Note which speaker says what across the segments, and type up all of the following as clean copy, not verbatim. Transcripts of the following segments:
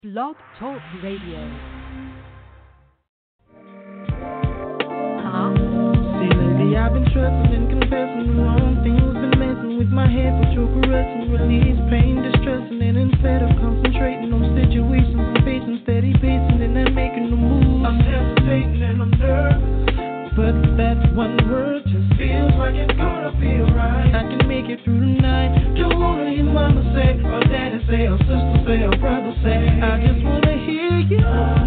Speaker 1: Blog Talk Radio.
Speaker 2: See, lately I've been trusting and confessing the wrong things, been messing with my head, but you're caressing, release pain, distressing, and instead of concentrating on situations I'm facing, steady pacing and I'm making a move. I'm hesitating and I'm nervous, but that one word just feels like it's gonna be alright. I can make it through the night. Don't wanna hear mama say, or daddy say, or sister say, or brother say. I just wanna hear you.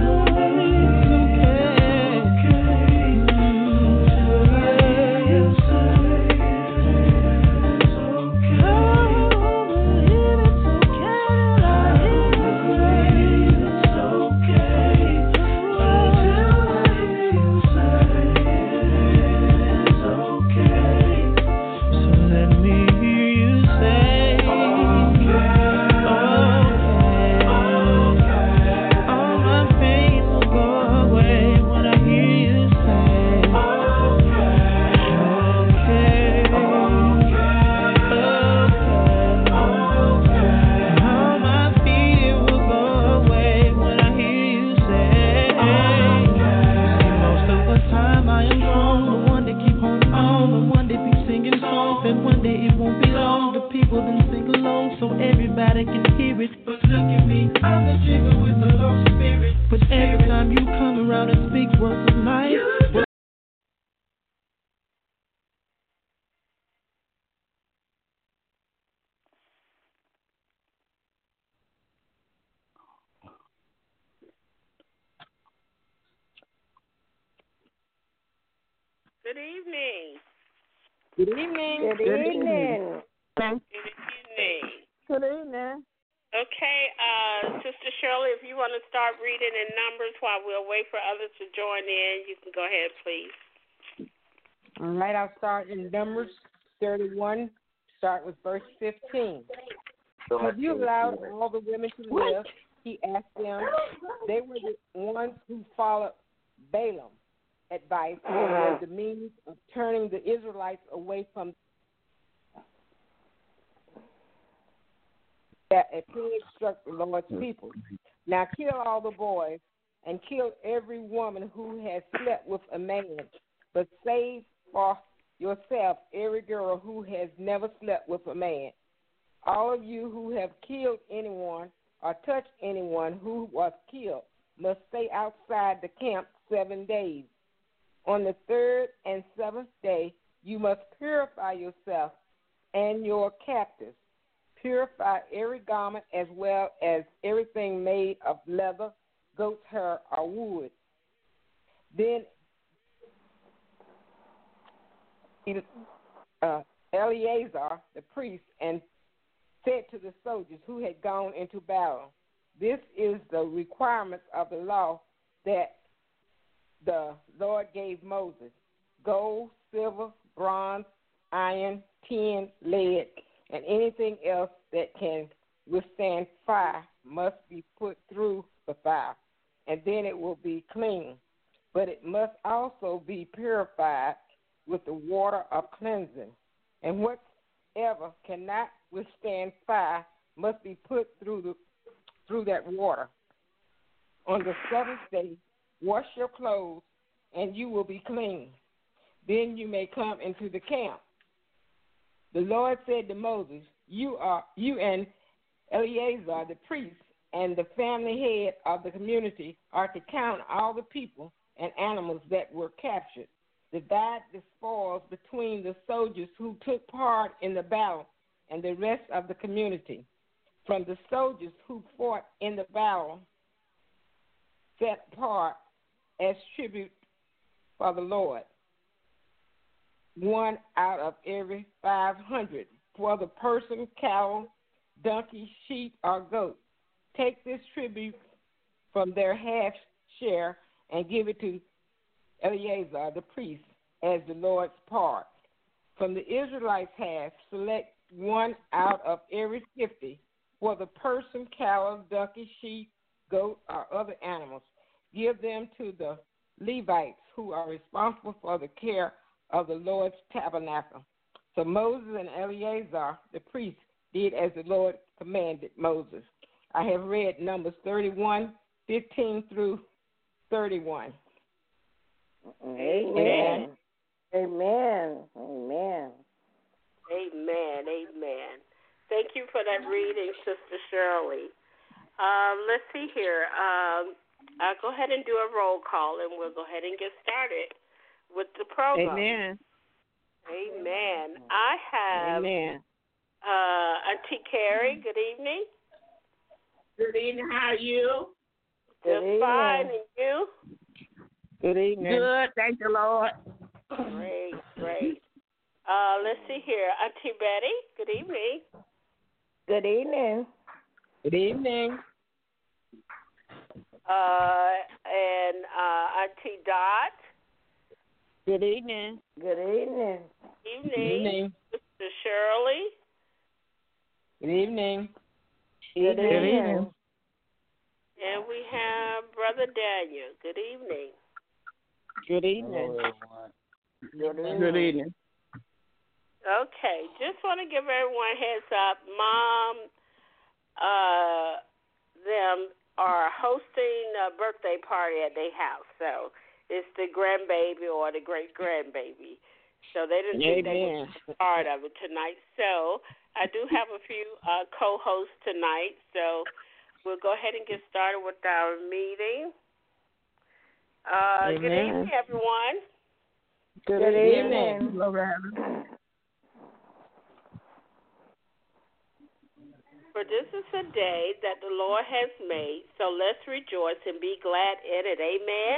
Speaker 3: Good evening.
Speaker 4: Good evening.
Speaker 3: Good evening.
Speaker 4: Good
Speaker 3: evening.
Speaker 4: Good evening.
Speaker 3: Okay, Sister Shirley, if you want to start reading in Numbers while we'll wait for others to join in, you can go ahead, please.
Speaker 4: All right, I'll start in Numbers 31, start with verse 15. Have you allowed all the women to live? He asked them. They were the ones who followed Balaam advice and were the means of turning the Israelites away from that a plague struck the Lord's people. Now kill all the boys and kill every woman who has slept with a man, but save for yourself every girl who has never slept with a man. All of you who have killed anyone or touched anyone who was killed must stay outside the camp 7 days. On the third and seventh day, you must purify yourself and your captives. Purify every garment as well as everything made of leather, goat's hair, or wood. Then Eleazar, the priest, and said to the soldiers who had gone into battle, "This is the requirements of the law that the Lord gave Moses: gold, silver, bronze, iron, tin, lead, and anything else that can withstand fire must be put through the fire, and then it will be clean. But it must also be purified with the water of cleansing. And whatever cannot withstand fire must be put through that water. On the seventh day, wash your clothes, and you will be clean. Then you may come into the camp." The Lord said to Moses, You and Eleazar the priest and the family head of the community are to count all the people and animals that were captured. Divide the spoils between the soldiers who took part in the battle and the rest of the community. From the soldiers who fought in the battle, set apart as tribute for the Lord, 1 out of every 500 for the person, cattle, donkey, sheep, or goat. Take this tribute from their half share and give it to Eleazar the priest as the Lord's part. From the Israelites' half, select 1 out of every 50 for the person, cattle, donkey, sheep, goat, or other animals. Give them to the Levites who are responsible for the care of the Lord's tabernacle. So Moses and Eleazar, the priest, did as the Lord commanded Moses. I have read Numbers 31:15 through 31.
Speaker 5: Amen. Amen. Amen.
Speaker 3: Amen. Amen. Thank you for that reading, Sister Shirley. Let's see here. I'll go ahead and do a roll call, and we'll go ahead and get started with the program.
Speaker 5: Amen.
Speaker 3: Amen. I have Auntie Carrie. Good evening.
Speaker 6: Good evening. How are you?
Speaker 3: Just fine. And you?
Speaker 5: Good evening.
Speaker 6: Good. Thank you, Lord.
Speaker 3: Great, great. Let's see here. Auntie Betty. Good evening.
Speaker 5: Good evening.
Speaker 4: Good evening.
Speaker 3: And Auntie Dot.
Speaker 5: Good evening. Good evening.
Speaker 3: Evening.
Speaker 4: Good evening.
Speaker 3: Sister Shirley.
Speaker 4: Good evening.
Speaker 5: Good evening.
Speaker 3: And we have Brother Daniel. Good evening.
Speaker 5: Good evening.
Speaker 6: Good evening.
Speaker 3: Okay, just want to give everyone a heads up. Mom, them are hosting a birthday party at their house, so it's the grandbaby or the great grandbaby. So they didn't think they would be part of it tonight. So I do have a few co-hosts tonight. So we'll go ahead and get started with our meeting. Good evening, everyone.
Speaker 5: Good evening.
Speaker 3: For this is a day that the Lord has made, so let's rejoice and be glad in it. Amen?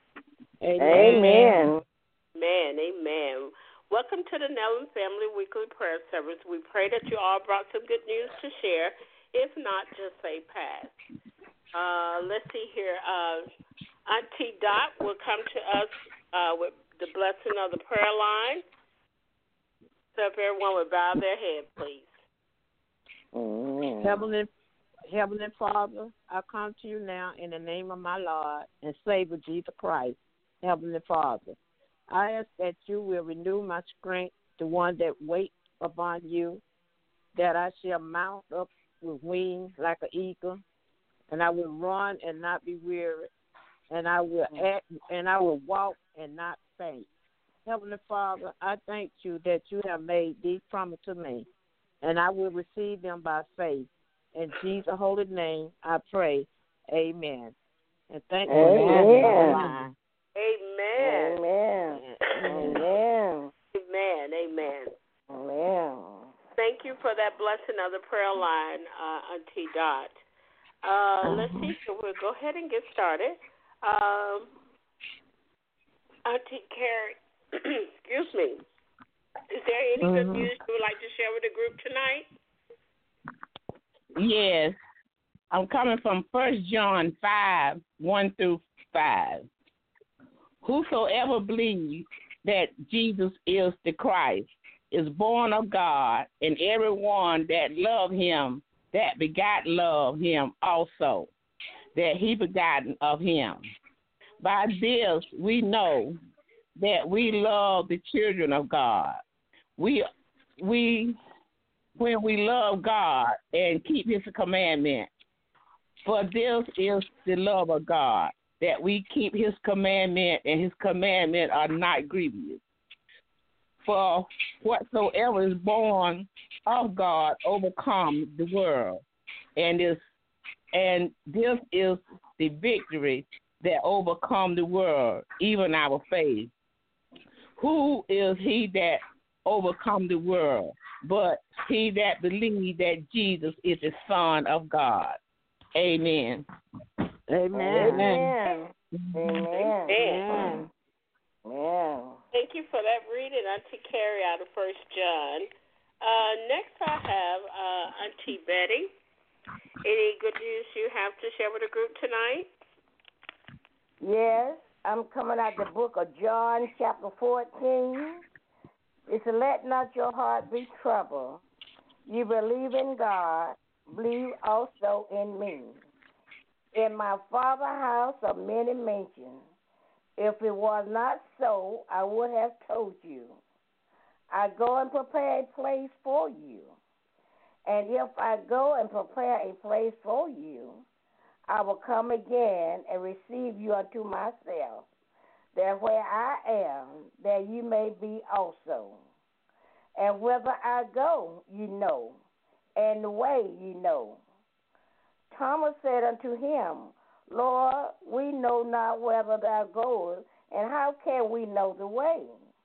Speaker 5: Amen.
Speaker 3: Amen. Amen. Welcome to the Nellen Family Weekly Prayer Service. We pray that you all brought some good news to share. If not, just say pass. Let's see here. Auntie Dot will come to us with the blessing of the prayer line. So if everyone would bow their head, please.
Speaker 5: Heavenly Father, I come to you now in the name of my Lord and Savior Jesus Christ. Heavenly Father, I ask that you will renew my strength, the one that waits upon you, that I shall mount up with wings like an eagle, and I will run and not be weary, and I will act and I will walk and not faint. Heavenly Father, I thank you that you have made these promises to me, and I will receive them by faith. In Jesus' holy name, I pray. Amen. And thank you.
Speaker 3: Amen.
Speaker 5: Amen. Amen.
Speaker 3: Amen. Amen.
Speaker 5: Amen.
Speaker 3: Thank you for that blessing of the prayer line, Auntie Dot. Let's see. So we'll go ahead and get started. Auntie Carrie, excuse me. Is there any good news you would like to share with the group tonight?
Speaker 6: Yes. I'm coming from 1 John 5:1-5. Whosoever believes that Jesus is the Christ is born of God, and everyone that love him, that begot love him also, that he begotten of him. By this we know that we love the children of God. When we love God and keep his commandment. For this is the love of God, that we keep his commandment, and his commandment are not grievous. For whatsoever is born of God overcomes the world, and this is the victory that overcomes the world, even our faith. Who is he that overcome the world, but he that believes that Jesus is the Son of God? Amen.
Speaker 5: Amen.
Speaker 3: Amen.
Speaker 5: Amen.
Speaker 3: Thank you for that reading, Auntie Carrie, out of 1 John. Next I have Auntie Betty. Any good news you have to share with the group tonight?
Speaker 5: Yes, I'm coming out the book of John, chapter 14. It's let not your heart be troubled. You believe in God, believe also in me. In my Father's house are many mansions. If it was not so, I would have told you. I go and prepare a place for you.
Speaker 7: And if I go and prepare a place for you, I will come again and receive you unto myself, that where I am, that you may be also. And whither I go, you know, and the way you know. Thomas said unto him, Lord, we know not whither thou goest, and how can we know the way?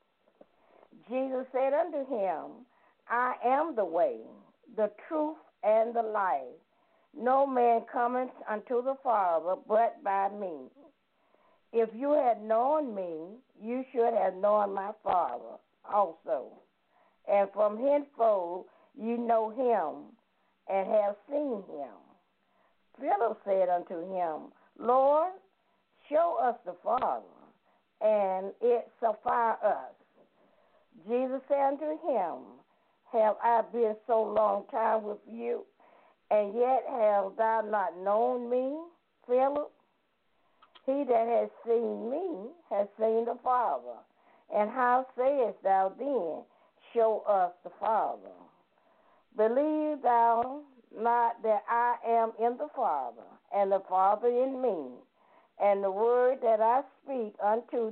Speaker 7: Jesus said unto him, I am the way, the truth, and the life. No man cometh unto the Father but by me. If you had known me, you should have known my Father also. And from henceforth you know him and have seen him. Philip said unto him, Lord, show us the Father, and it suffice us. Jesus said unto him, have I been so long time with you, and yet have thou not known me, Philip? He that has seen me has seen the Father. And how sayest thou then, show us the Father? Believe thou not that I am in the Father, and the Father in me, and the word that I speak unto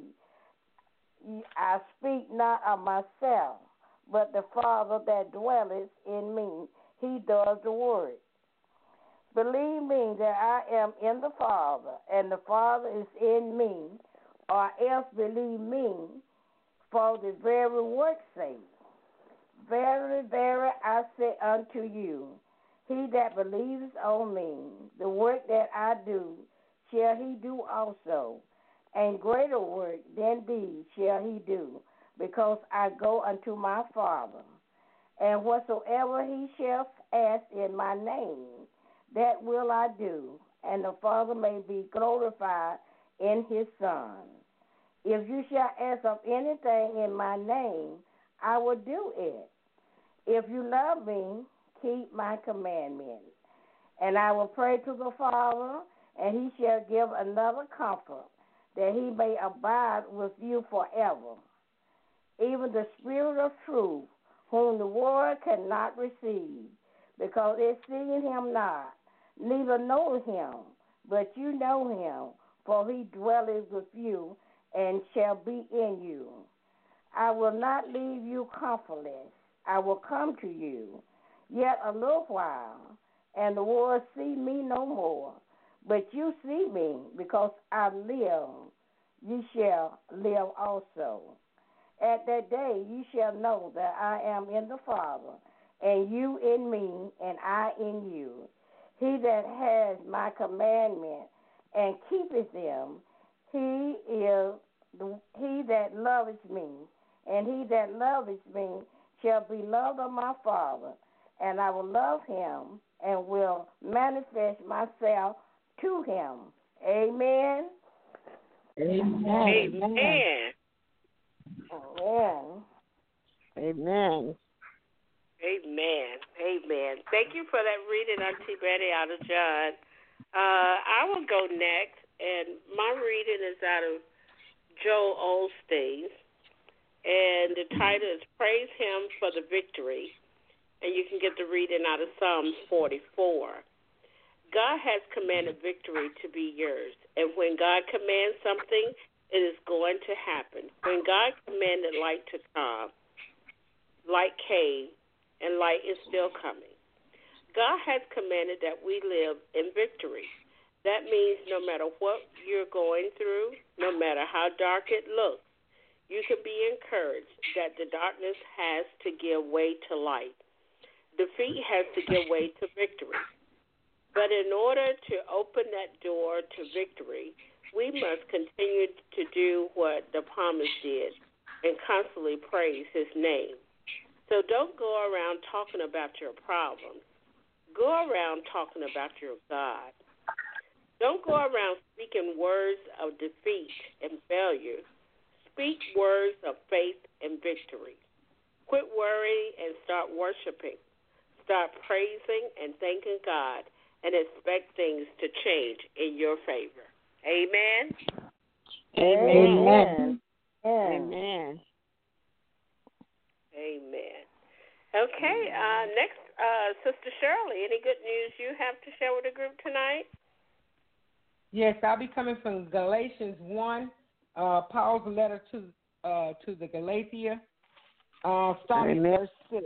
Speaker 7: thee, I speak not of myself, but the Father that dwelleth in me, he does the work. Believe me that I am in the Father, and the Father is in me, or else believe me for the very work's sake. Verily, verily, I say unto you, he that believes on me, the work that I do, shall he do also, and greater work than these shall he do, because I go unto my Father. And whatsoever he shall ask in my name, that will I do, and the Father may be glorified in his Son. If you shall ask of anything in my name, I will do it. If you love me, keep my commandments. And I will pray to the Father, and he shall give another comfort, that he may abide with you forever. Even the Spirit of truth, whom the world cannot receive, because it seeth him not, neither knoweth him, but you know him, for he dwelleth with you and shall be in you. I will not leave you comfortless. I will come to you. Yet a little while, and the world see me no more. But you see me, because I live, you shall live also. At that day you shall know that I am in the Father, and you in me, and I in you. He that has my commandment and keepeth them, he that loveth me, and he that loveth me shall be loved of my Father, and I will love him and will manifest myself to him. Amen.
Speaker 5: Amen.
Speaker 3: Amen.
Speaker 7: Amen.
Speaker 5: Amen.
Speaker 3: Amen. Amen. Thank you for that reading, Auntie Betty, out of John. I will go next, and my reading is out of Joel Osteen, and the title is Praise Him for the Victory, and you can get the reading out of Psalms 44. God has commanded victory to be yours, and when God commands something, it is going to happen. When God commanded light to come, light came, and light is still coming. God has commanded that we live in victory. That means no matter what you're going through, no matter how dark it looks, you can be encouraged that the darkness has to give way to light. Defeat has to give way to victory. But in order to open that door to victory, we must continue to do what the psalmist did and constantly praise his name. So don't go around talking about your problems. Go around talking about your God. Don't go around speaking words of defeat and failure. Speak words of faith and victory. Quit worrying and start worshiping. Start praising and thanking God, and expect things to change in your favor. Amen?
Speaker 5: Amen.
Speaker 7: Amen.
Speaker 5: Amen.
Speaker 3: Amen. Okay, next Sister Shirley, any good news you have to share with the group tonight?
Speaker 4: Yes, I'll be coming from Galatians 1, Paul's letter to the Galatia, starting verse 6.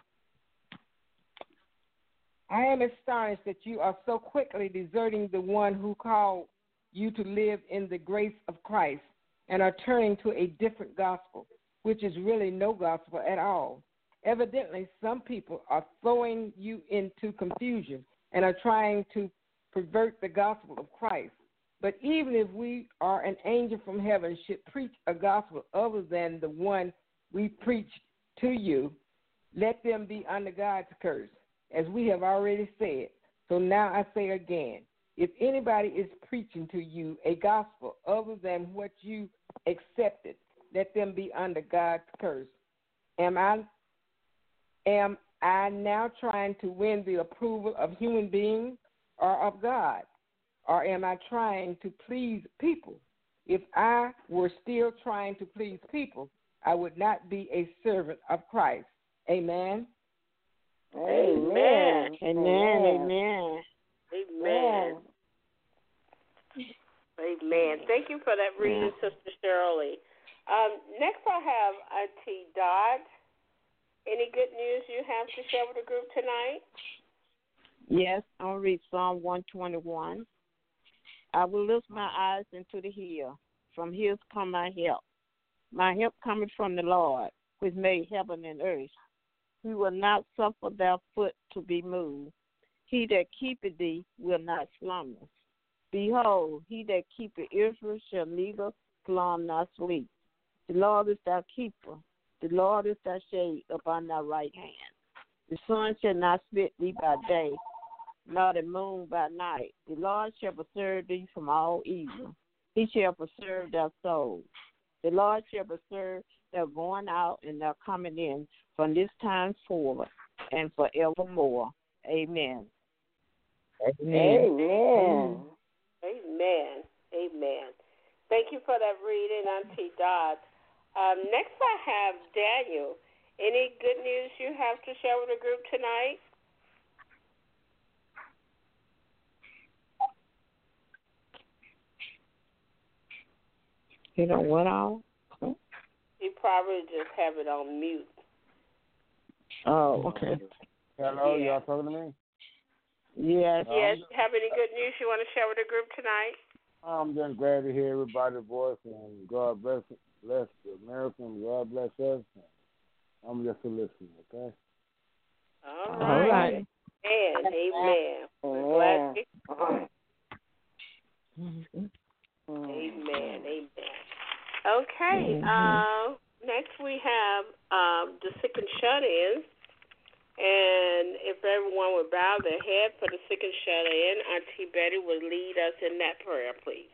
Speaker 4: I am astonished that you are so quickly deserting the one who called you to live in the grace of Christ and are turning to a different gospel, which is really no gospel at all. Evidently, some people are throwing you into confusion and are trying to pervert the gospel of Christ. But even if we or an angel from heaven should preach a gospel other than the one we preach to you, let them be under God's curse, as we have already said. So now I say again, if anybody is preaching to you a gospel other than what you accepted, let them be under God's curse. Am I now trying to win the approval of human beings or of God? Or am I trying to please people? If I were still trying to please people, I would not be a servant of Christ. Amen.
Speaker 3: Amen.
Speaker 5: Amen.
Speaker 3: Amen. Amen. Thank you for that reading, Sister Shirley. Next I have Auntie Dot. Any good news you have to share with the group tonight?
Speaker 5: Yes, I'll read Psalm 121. I will lift my eyes into the hill. From hills come my help. My help cometh from the Lord, which made heaven and earth. He will not suffer thy foot to be moved. He that keepeth thee will not slumber. Behold, he that keepeth Israel shall neither slumber nor sleep. The Lord is thy keeper. The Lord is thy shade upon thy right hand. The sun shall not smite thee by day, nor the moon by night. The Lord shall preserve thee from all evil. He shall preserve thy soul. The Lord shall preserve thy going out and thy coming in from this time forward and forevermore. Amen.
Speaker 7: Amen.
Speaker 3: Amen. Thank you for that reading, Auntie Dot. Next I have Daniel. Any good news you have to share with the group tonight?
Speaker 5: You know what all?
Speaker 3: You probably just have it on mute.
Speaker 5: Oh, okay.
Speaker 8: Hello, y'all talking to me?
Speaker 5: Yes.
Speaker 3: Yes. Have any good news you want to share with the group tonight?
Speaker 8: I'm just glad to hear everybody's voice, and God bless America, and God bless us. I'm just a listener, okay?
Speaker 3: All right. Amen. We're glad to Amen. Okay. Next we have the sick and shut-ins. And if everyone would bow their head for the sick and shut-in, Auntie Betty would lead us in that prayer, please.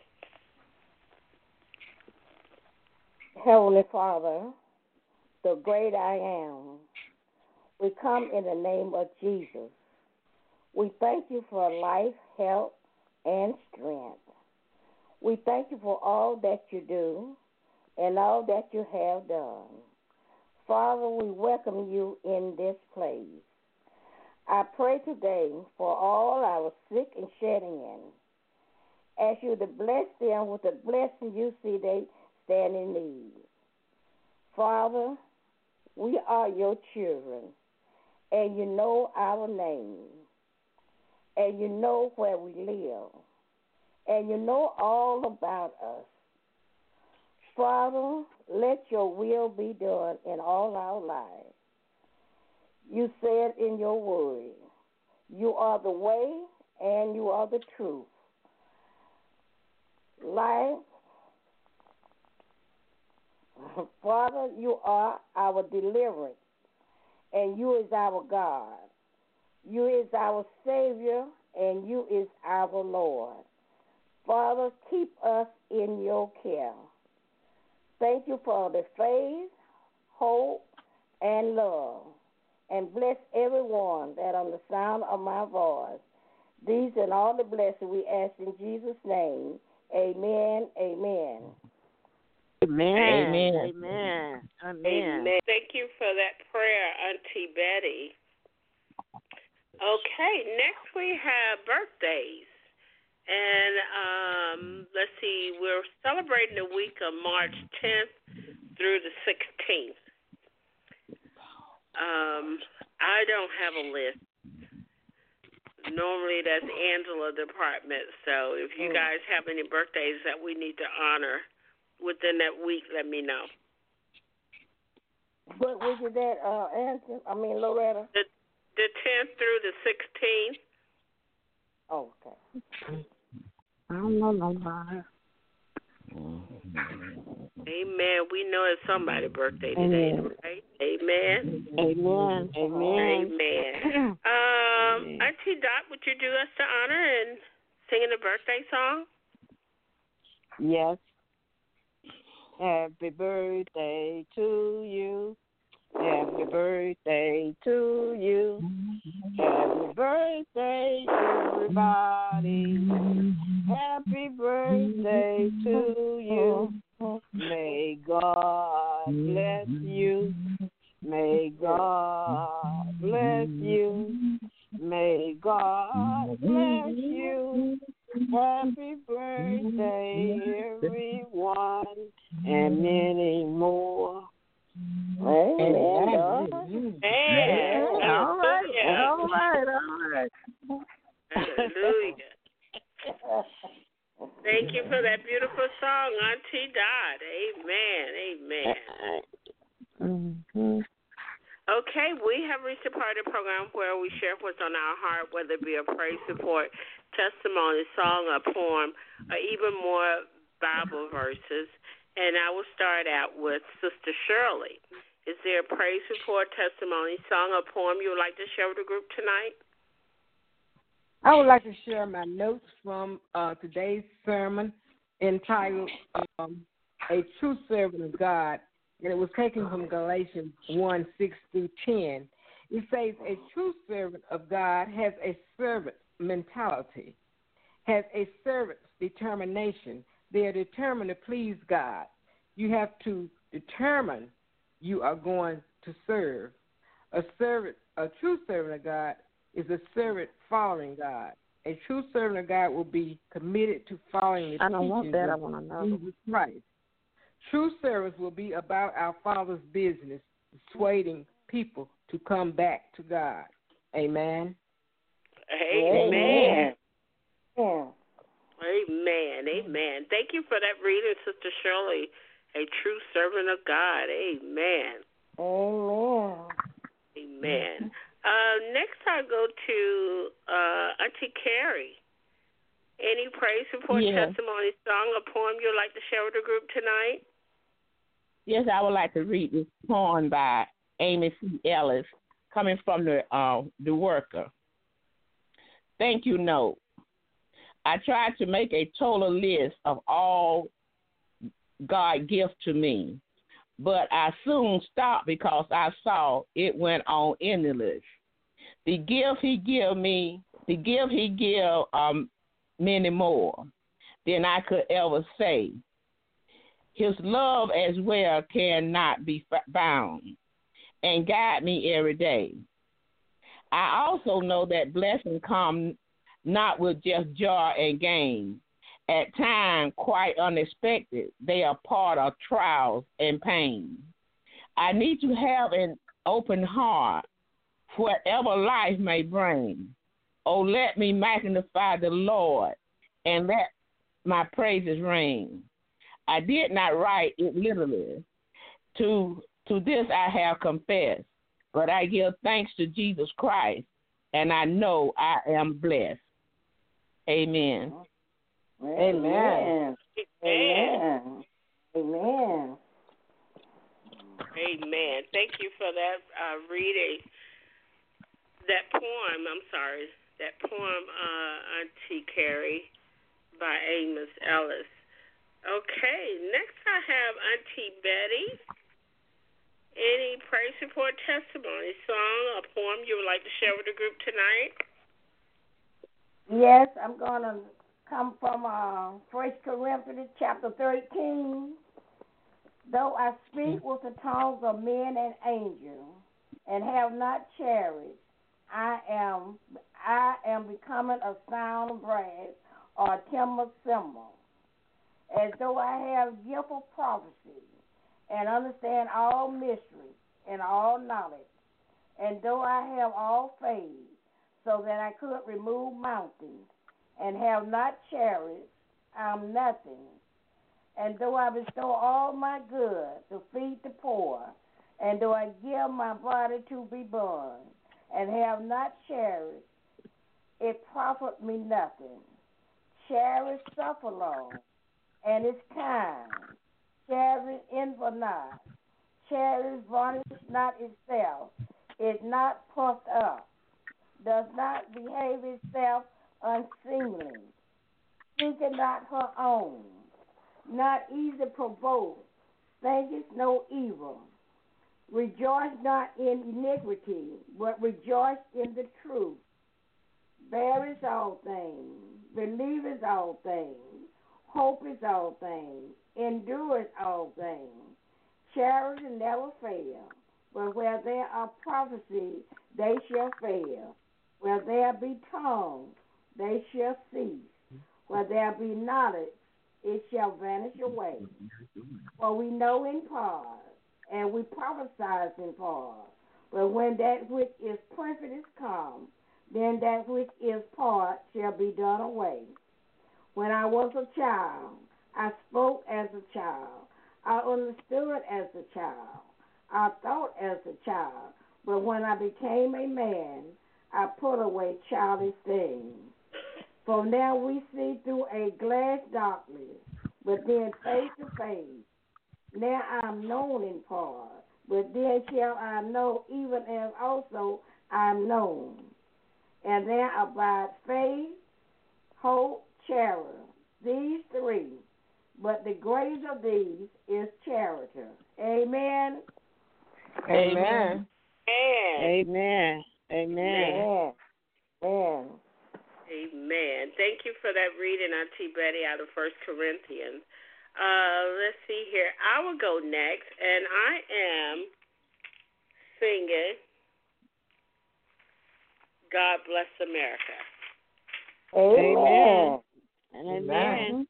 Speaker 7: Heavenly Father, the great I am, we come in the name of Jesus. We thank you for life, health, and strength. We thank you for all that you do and all that you have done. Father, we welcome you in this place. I pray today for all our sick and shedding in. Ask you to bless them with the blessing you see they stand in need. Father, we are your children, and you know our name, and you know where we live, and you know all about us. Father, let your will be done in all our lives. You said in your word, you are the way and you are the truth. Life, Father, you are our deliverance, and you is our God. You is our Savior, and you is our Lord. Father, keep us in your care. Thank you for the faith, hope, and love. And bless everyone that on the sound of my voice. These and all the blessings we ask in Jesus' name. Amen. Amen.
Speaker 3: Amen. Thank you for that prayer, Auntie Betty. Okay, next we have birthdays. And let's see, we're celebrating the week of March 10th through the 16th. I don't have a list. Normally that's Angela's department. So if you guys have any birthdays that we need to honor within that week, let me know.
Speaker 7: What week is that, Loretta?
Speaker 3: The 10th through the 16th.
Speaker 7: Oh, okay.
Speaker 5: I don't know nobody.
Speaker 3: Amen. We know it's somebody's birthday today, right? Amen.
Speaker 5: Amen. Amen.
Speaker 3: Amen. Auntie Dot, would you do us the honor and singing a birthday song?
Speaker 5: Yes. Happy birthday to you. Happy birthday to you. Happy birthday, everybody. Happy birthday to you. May God bless you. May God bless you. May God bless you. Happy birthday, everyone, and many more.
Speaker 7: Amen.
Speaker 5: All right.
Speaker 3: Hallelujah. Thank you for that beautiful song, Auntie Dot. Amen.
Speaker 5: Mm-hmm.
Speaker 3: Okay, we have reached a part of the program where we share what's on our heart, whether it be a praise report, testimony, song, or poem, or even more Bible verses. And I will start out with Sister Shirley. Is there a praise report, testimony, song, or poem you would like to share with the group tonight?
Speaker 4: I would like to share my notes from today's sermon entitled A True Servant of God, and it was taken from Galatians 1:6-10. It says, a true servant of God has a servant mentality, has a servant's determination. They are determined to please God. You have to determine you are going to serve. A true servant of God is a servant following God. A true servant of God will be committed to following the teachings of Jesus Christ. True service will be about our Father's business, persuading people to come back to God. Amen.
Speaker 3: Amen. Amen. Thank you for that reading, Sister Shirley. A true servant of God. Amen. Amen. Next, I'll go to Auntie Carrie. Any praise report, testimony, song, or poem you'd like to share with the group tonight?
Speaker 6: Yes, I would like to read this poem by Amy C. Ellis, coming from the Worker. Thank you note. I tried to make a total list of all God gives to me, but I soon stopped because I saw it went on endless. The gift he give many more than I could ever say. His love as well cannot be bound and guide me every day. I also know that blessings come not with just joy and gain. At times, quite unexpected, they are part of trials and pain. I need to have an open heart, whatever life may bring. Oh, let me magnify the Lord and let my praises ring. I did not write it literally. To this I have confessed, but I give thanks to Jesus Christ, and I know I am blessed. Amen.
Speaker 7: Amen.
Speaker 3: Thank you for that reading. That poem, Auntie Carrie, by Amos Ellis. Okay, next I have Auntie Betty. Any praise report, testimony, song, or poem you would like to share with the group tonight?
Speaker 7: Yes, I'm going to come from 1 Corinthians chapter 13. Though I speak with the tongues of men and angels, and have not charity, I am becoming a sound brass or a timber cymbal, as though I have gift of prophecy and understand all mysteries and all knowledge, and though I have all faith, so that I could remove mountains, and have not charity, I am nothing. And though I bestow all my goods to feed the poor, and though I give my body to be burned, and have not charity, it profit me nothing. Charity suffer long, and is kind. Charity envy not. Charity varnish not itself, is not puffed up, does not behave itself unseemly, seeketh not her own, not easily provoked, thinketh no evil, rejoice not in iniquity, but rejoice in the truth, beareth all things, believeth all things, hopeth all things, endureth all things. Charity never fail, but where there are prophecies, they shall fail. Where there be tongues, they shall cease. Where there be knowledge, it shall vanish away. For we know in part, and we prophesy in part. But when that which is perfect is come, then that which is part shall be done away. When I was a child, I spoke as a child. I understood as a child. I thought as a child. But when I became a man, I put away childish things. For now we see through a glass darkly, but then face to face. Now I am known in part, but then shall I know even as also I am known. And there abide faith, hope, charity, these three. But the greatest of these is charity. Amen.
Speaker 5: Amen.
Speaker 3: Amen.
Speaker 5: Amen. Amen.
Speaker 7: Amen.
Speaker 3: Amen. Thank you for that reading, Auntie Betty, out of 1 Corinthians. Let's see here. I will go next, and I am singing God Bless America.
Speaker 7: Amen.
Speaker 5: Amen.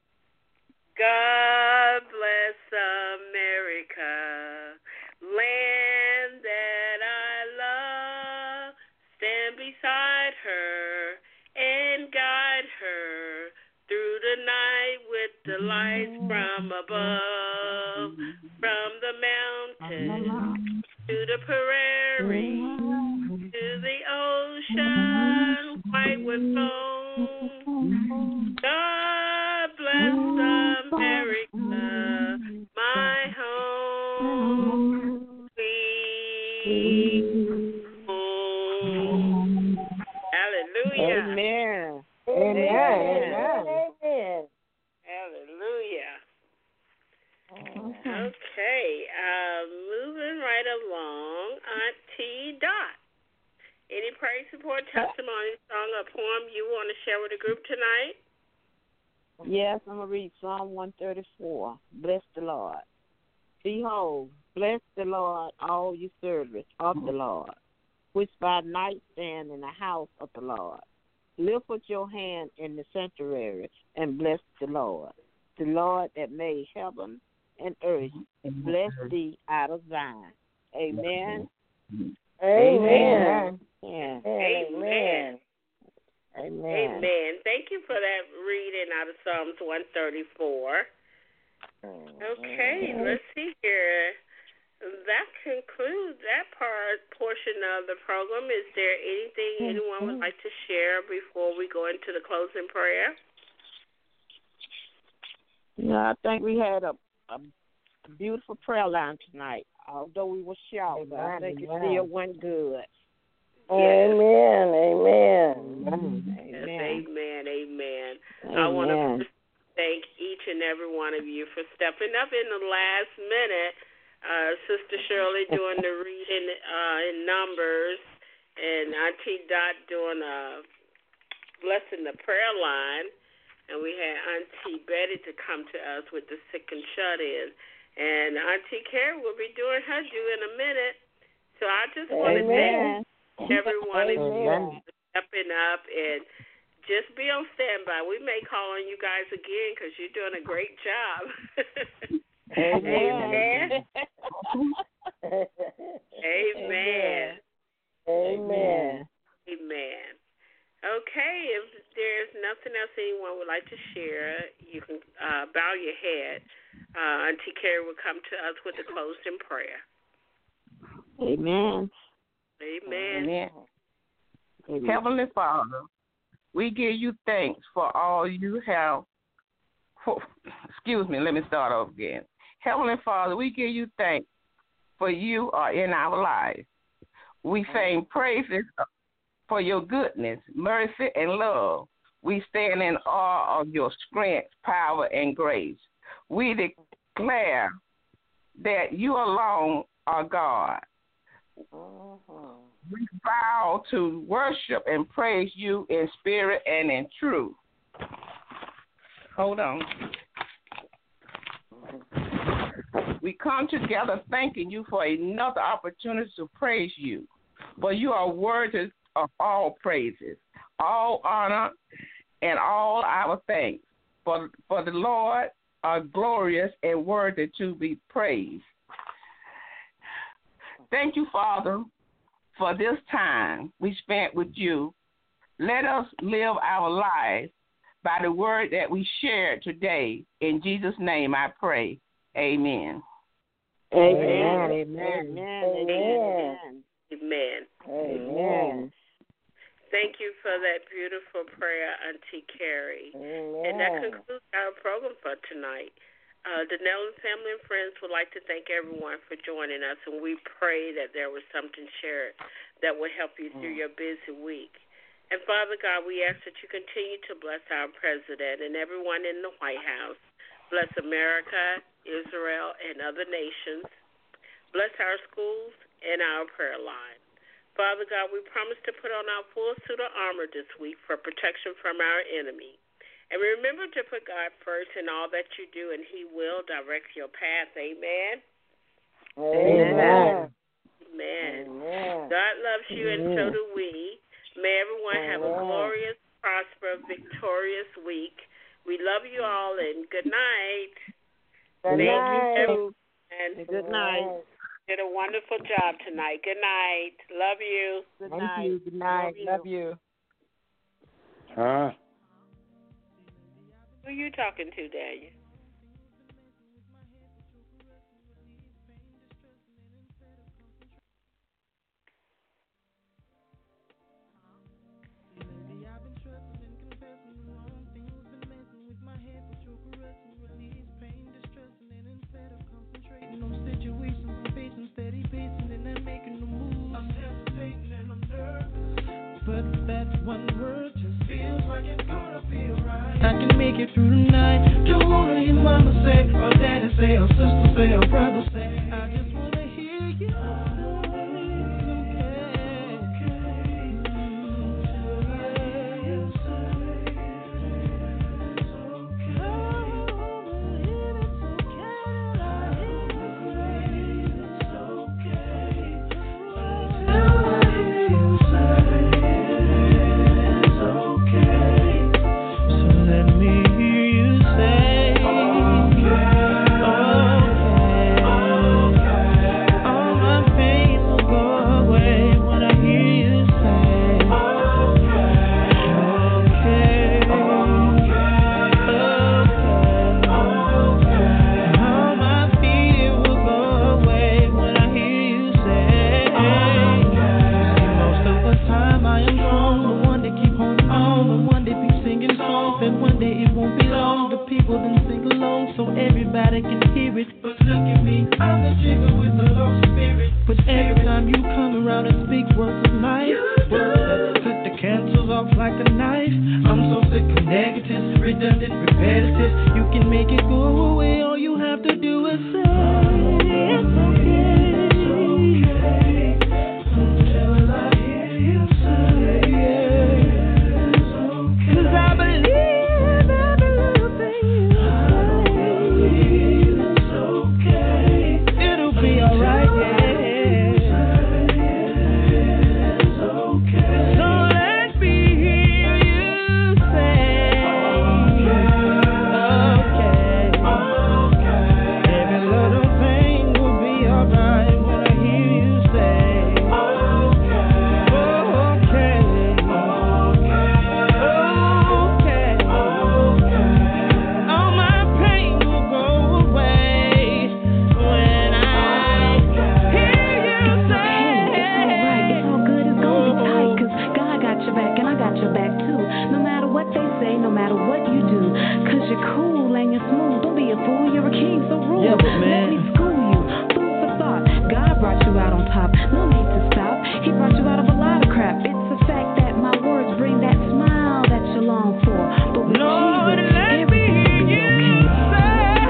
Speaker 3: God bless America, land that I love. Stand beside her and guide her through the night with the lights from above, from the mountains to the prairie, to the ocean white with foam. God bless America, my home, sweet home. Hallelujah.
Speaker 5: Amen.
Speaker 7: Amen.
Speaker 3: Hallelujah. Okay, moving right along, Auntie Dot. Any praise, support, testimony, song, or poem you want to share with the group tonight?
Speaker 5: Yes, I'm going to read Psalm 134. Bless the Lord. Behold, bless the Lord, all you servants of the Lord, which by night stand in the house of the Lord. Lift up your hand in the sanctuary and bless the Lord that made heaven and earth. Bless thee out of Zion. Amen.
Speaker 7: Amen.
Speaker 5: Amen.
Speaker 3: Amen.
Speaker 5: Amen.
Speaker 3: Amen. Thank you for that reading out of Psalms 134. Okay, let's see here. That concludes that portion of the program. Is there anything anyone would like to share before we go into the closing prayer?
Speaker 5: I think we had a beautiful prayer line tonight. Although we were short, but I think it still went good.
Speaker 7: Amen.
Speaker 3: Amen. I want to thank each and every one of you for stepping up in the last minute. Sister Shirley doing the reading in Numbers, and Auntie Dot doing blessing the prayer line, and we had Auntie Betty to come to us with the sick and shut-in, and Auntie Carrie will be doing her due in a minute. So I just want to Everyone is
Speaker 5: Amen.
Speaker 3: stepping up, and just be on standby. We may call on you guys again because you're doing a great job. Amen. Amen.
Speaker 5: Amen.
Speaker 3: Amen. Okay, if there's nothing else anyone would like to share, you can bow your head. Auntie Carrie will come to us with a closing prayer.
Speaker 5: Amen.
Speaker 3: Amen.
Speaker 6: Amen. Heavenly Father, we give you thanks for all you have. Excuse me, let me start over again. Heavenly Father, we give you thanks for you are in our lives. We sing praises for your goodness, mercy, and love. We stand in awe of your strength, power, and grace. We declare that you alone are God. We vow to worship and praise you in spirit and in truth. Hold on. We come together thanking you for another opportunity to praise you. For you are worthy of all praises, all honor, and all our thanks. For the Lord are glorious and worthy to be praised. Thank you, Father, for this time we spent with you. Let us live our lives by the word that we shared today. In Jesus' name I pray. Amen.
Speaker 5: Amen. Amen. Amen.
Speaker 3: Amen.
Speaker 5: Amen.
Speaker 3: Thank you for that beautiful prayer, Auntie Carrie.
Speaker 5: Amen.
Speaker 3: And that concludes our program for tonight. The Nelson family and friends would like to thank everyone for joining us, and we pray that there was something shared that will help you through your busy week. And Father God, we ask that you continue to bless our president and everyone in the White House. Bless America, Israel, and other nations. Bless our schools and our prayer line. Father God, we promise to put on our full suit of armor this week for protection from our enemy. And remember to put God first in all that you do, and he will direct your path. Amen.
Speaker 5: Amen.
Speaker 3: Amen.
Speaker 5: Amen.
Speaker 3: God loves you, and so do we. May everyone have a glorious, prosperous, victorious week. We love you all, and good night.
Speaker 5: Good night.
Speaker 3: And
Speaker 5: good night.
Speaker 3: Did a wonderful job tonight. Good night. Love you.
Speaker 5: Good
Speaker 4: Thank
Speaker 5: night.
Speaker 4: you. Good night. Love you.
Speaker 8: Huh?
Speaker 3: Who are you talking to, Daniel?
Speaker 2: But that one word just feels like it's gonna be alright. I can make it through the night. Don't wanna hear mama say, or daddy say, or sister say, or brother say. I just wanna hear you. Fool, you're a king, so rude.
Speaker 9: Yeah, but man.
Speaker 2: Let me school you. Food for thought. God brought you out on top. No need to stop. He brought you out of a lot of crap. It's the fact that my words bring that smile that you long for. But with
Speaker 9: Lord,
Speaker 2: Jesus,
Speaker 9: let
Speaker 2: everything
Speaker 9: me
Speaker 2: will be
Speaker 9: hear you
Speaker 2: okay.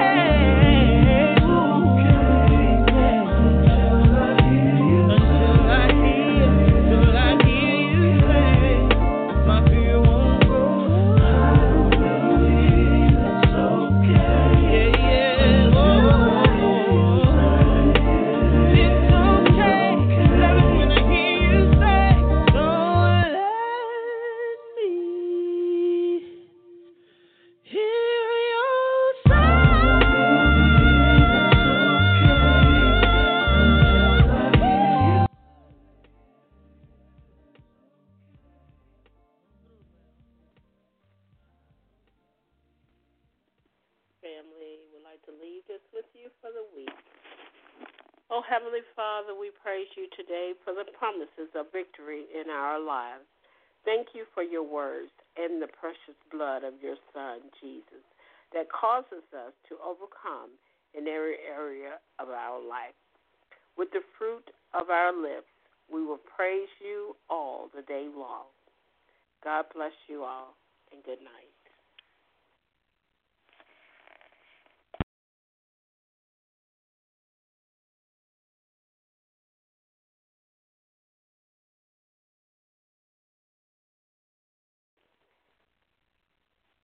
Speaker 3: Family would like to leave this with you for the week. Oh, Heavenly Father, we praise you today for the promises of victory in our lives. Thank you for your words and the precious blood of your Son, Jesus, that causes us to overcome in every area of our life. With the fruit of our lips, we will praise you all the day long. God bless you all, and good night.